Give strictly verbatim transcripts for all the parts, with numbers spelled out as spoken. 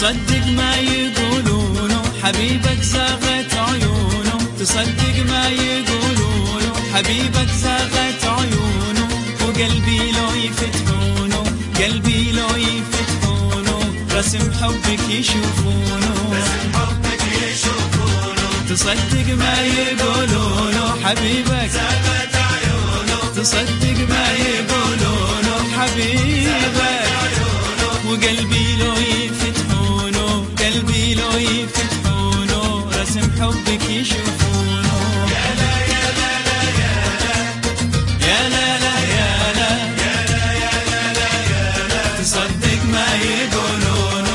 تصدق ما يقولونه حبيبك زاغت عيونه، تصدق ما يقولونه حبيبك زاغت عيونه، وقلبي لو يفتحونه قلبي لو يفتحونه رسم حبك يشوفونه، رسم حبك يشوفونه. تصدق ما يقولونه حبيبك زاغت عيونه، تصدق ما يقولونه حبيبك وقلبي لو يفتحونه قلبي لو يفتحونه رسم حبك يشوفونه. يا لا يا لا لا يا لا يا لا لا يا لا يا لا يا لا لا يا لا تصدق ما يقولونه.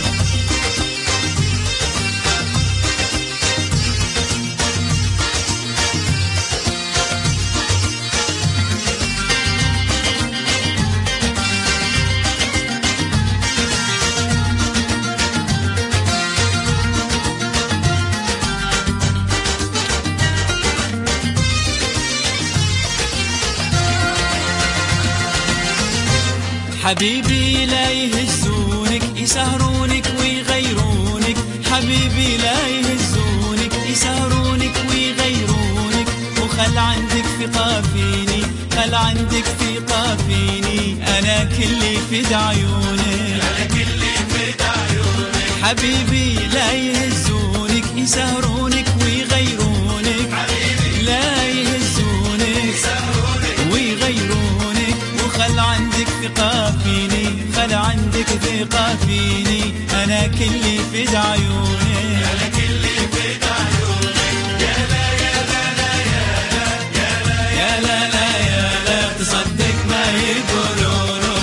حبيبي لا يهزونك يسهرونك ويغيرونك، حبيبي لا يهزونك يسهرونك ويغيرونك، وخل عندك ثقة فيني خل عندك ثقة فيني أنا كلي فدا عيونك، أنا كلي فدا عيونك. حبيبي لا يهزونك يسهرونك ويغيرونك، حبيبي لا يهزونك يسهرونك ويغيرونك، وخل عندك ثقة فيني خل عندك ثقة فيني أنا كلي فدا عيونك، أنا كلي فدا عيونك. يا لا يا لا لا يا لا يا لا يا لا لا يا لا تصدق ما يقولونه.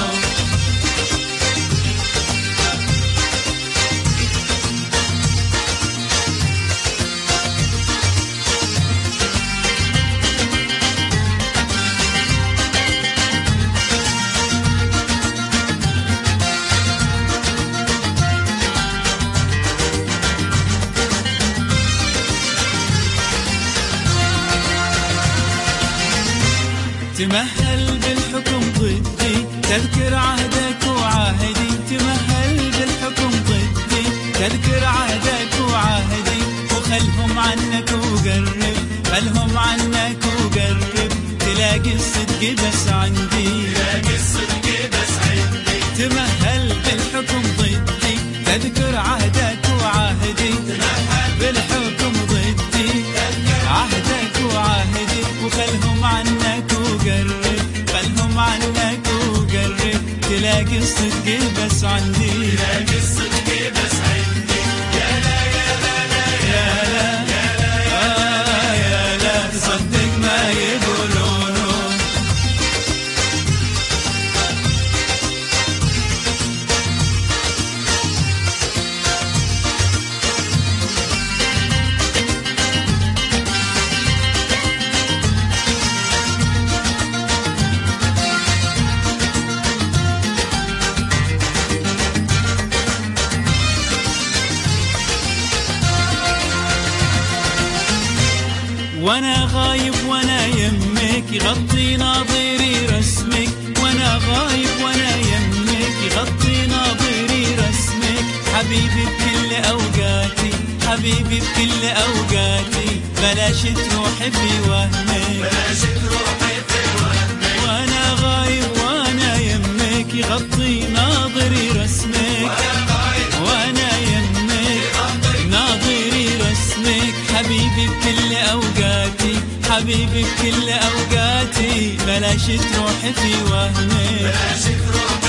تمهل بالحكم ضدي تذكر عهدك وعهدي، تمهل بالحكم ضدي تذكر عهدك وعهدي، وخلهم عنك وقرب خلهم عنك وقرب تلاقي الصدق بس عندي، تلاقي الصدق بس عندي. تمهل بالحكم ضدي تذكر عهدك وعهدي، تمهل بالحكم ضدي عهدك وعهدي، وخلهم عنك وقرب خلهم عنك وقرب تلاقي الصدق بس عندي، تلاقي الصدق بس عندي. يا لا يا لا لا يا لا يا لا يا آه يا لا تصدق ما يقولونه. وانا غايب وانا يمك يغطي ناظري رسمك، وانا غايب وانا يمك يغطي ناظري رسمك، حبيبي بكل اوقاتي حبيبي بكل اوقاتي بلاش تروحي في وهمك، بلاش تروحي في وهمك. وانا غايب وانا يمك يغطي ناظري رسمك، وأنا غايب وانا يمك ناظري رسمك، حبيبي بكل اوقاتي حبيبي بكل اوقاتي بلاش تروحي في وهمك، بلاش تروحي